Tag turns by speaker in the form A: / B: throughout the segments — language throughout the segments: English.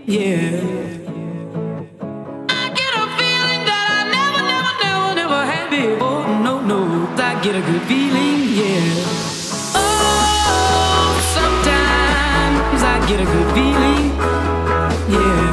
A: yeah. I get a feeling that I never had before. No, no, I get a good feeling, yeah. Oh, sometimes I get a good feeling, yeah.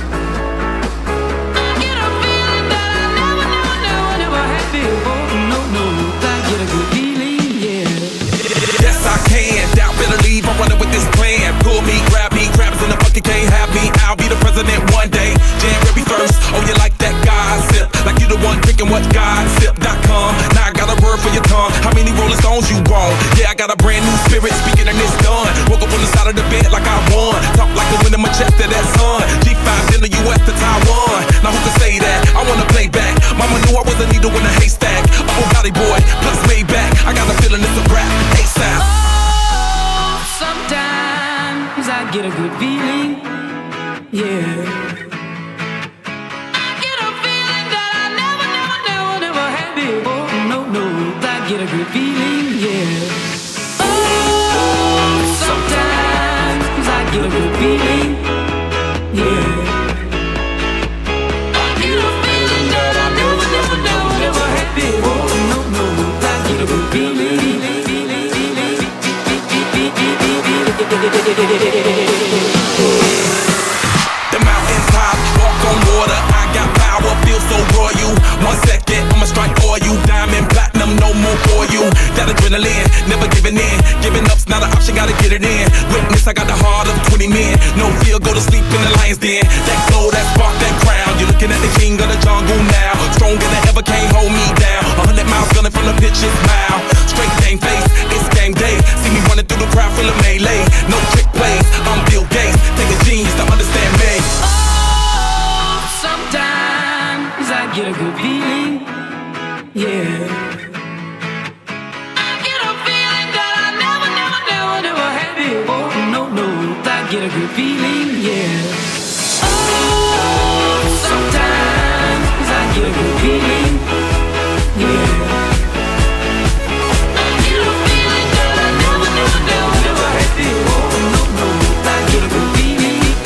A: I get a feeling that I never had before. No, no, I get a good feeling, yeah.
B: Yes, I can. Doubt, better leave. I'm running with this plan. Pull me, grab me, crabs in the bucket can't have me. I'll be the president one day. January 1st. Oh, you like that gossip? Like you the one drinking what gossip.com. Now I got a word for your tongue. How many Rolling Stones you want? Yeah, I got a brand new spirit speaking and it's done. Woke up on the side of the bed like I won. Talk like the wind in my chest to that sun. G5 in the US to Taiwan. Now who can say that? I wanna play back. Mama knew I was a needle in a haystack. A Bugatti boy, plus Maybach. I got a feeling it's a rap. ASAP.
A: Oh, sometimes I get a good feeling, yeah. I get a feeling that I never had before. No, no, I get a good feeling, yeah. Oh, sometimes I get a good feeling, yeah. I get a feeling that I never had before. No, no, I get a good feeling.
B: The mountain top, walk on water. I got power, feel so royal. 1 second, I'ma strike for you. Diamond, platinum, no more for you. That adrenaline, never giving in. Giving up's not an option, gotta get it in. Witness, I got the heart of 20 men. No fear, go to sleep in the lion's den. That glow, that spark, that crown. You're looking at the king of the jungle now. Stronger than ever, can't hold me down. 100 miles gunning from the pitcher's mile. Straight game face, it's game day. See me running through the crowd, full of melee. No trick plays, I'm Bill Gates. Take a genius to understand me.
A: Oh, sometimes I get a good feeling, yeah. I get a feeling that I never had before. No, no, I get a good feeling, yeah. Oh, sometimes I get a good feeling, yeah. I get a feeling that I never had before. No, no, I get a good feeling.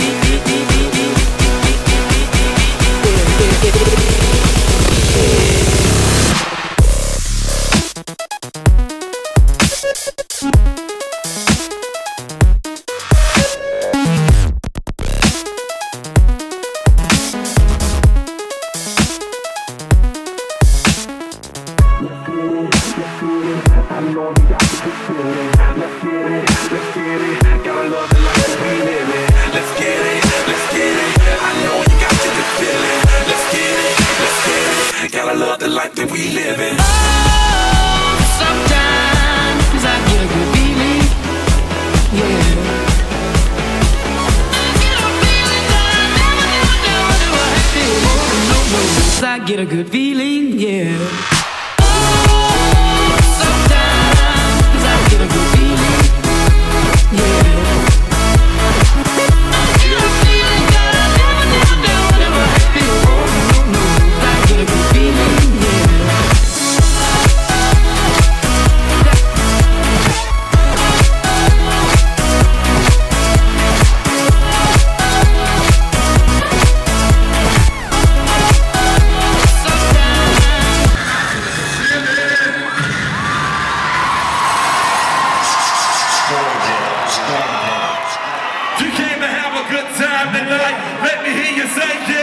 A: Get a good feeling, yeah. Oh, sometimes I get a good feeling, yeah. I get a feeling that I never had before. No, no, I get a good feeling, yeah.
C: You came to have a good time tonight. Let me hear you say yeah.